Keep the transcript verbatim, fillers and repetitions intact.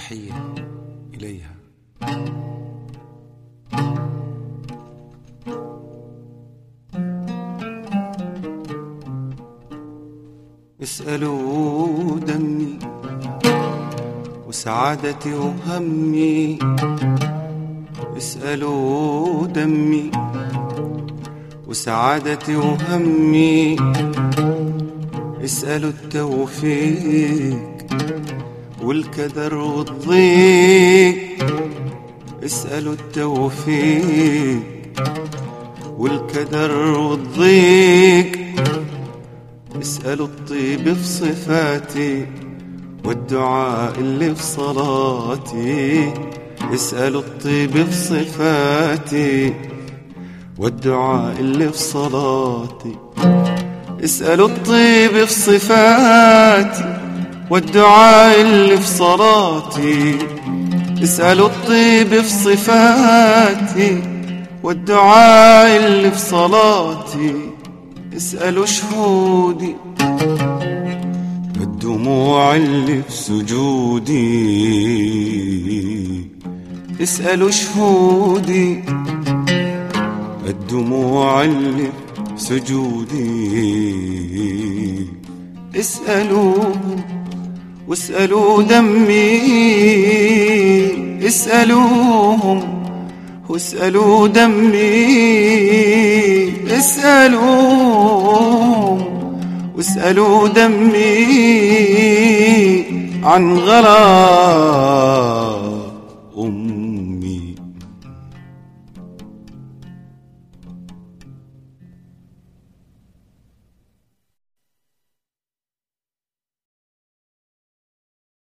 تحية إليها. اسألوا دمي وسعادتي وهمي، اسألوا دمي وسعادتي وهمي، اسألوا التوفيق والكدر والضيق، اسألوا التوفيق والكدر والضيق، اسألوا الطيب في صفاتي والدعاء اللي في صلاتي، اسألوا الطيب في صفاتي والدعاء اللي في صلاتي، اسألوا الطيب في صفاتي والدعاء اللي في صلاتي، اسألوا الطيب في صفاتي والدعاء اللي في صلاتي، اسألوا شهودي الدموع اللي في سجودي، اسألوا شهودي الدموع اللي في سجودي، اسألوهم واسألوا دمي، اسألوهم واسألوا دمي، اسألوهم واسألوا دمي عن غلا